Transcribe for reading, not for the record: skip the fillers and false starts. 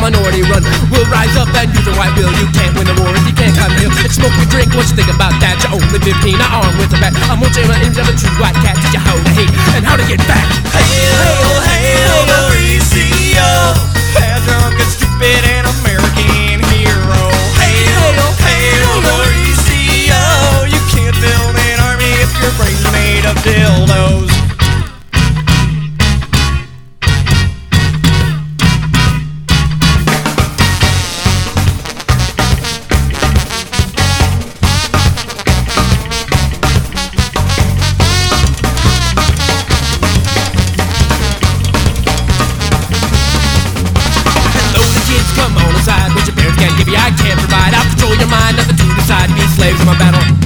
minority run. We'll rise up and use a white will. You can't win the war if you can't cut the hill. And smoke and drink, what you think about that? You're only 15, I arm with a bat. I'm gonna change my image of a true white cat. Teach you how to hate and how to get back. Hail, hail, the ECO, bad, drunk, and stupid, and American hero. Hail, hail, the ECO, you can't build an army if your brain's made of dildos. Come on inside, what your parents can't give you, I can't provide. I'll control your mind, nothing to decide. Be slaves in my battle.